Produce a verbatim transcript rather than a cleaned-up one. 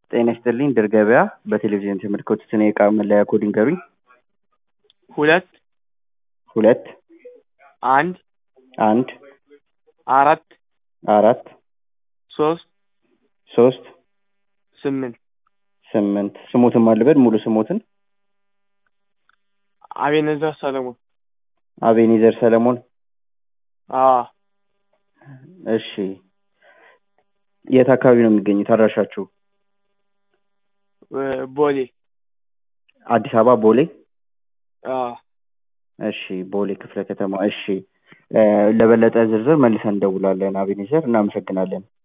ጤና ይስጥልኝ ድር ገበያ በቴሌቪዥን የተመለከቱትን የዕቃ መለያ ኮድ ይንገሩኝ? ሁለት ሁለት አንድ አንድ አራት አራት ሶስት ሶስት ስምንት ስምንት ስሞትን ማን ልበል ሙሉ ስሞትን? አቤኔዘር ሰለሞን። አቤኔዘር ሰለሞን። አዎ እሺ የት አካባቢ ነው የሚገኙት አድራሻችሁ? ቦሌ አዲስ አበባ ቦሌ? አዎ እሺ ቦሌ ክፍለ ከተማ። እሺ ለበለጠ ዝርዝር መልሰን እንደውላለን። አቤኔዘር እናመሰግናለን።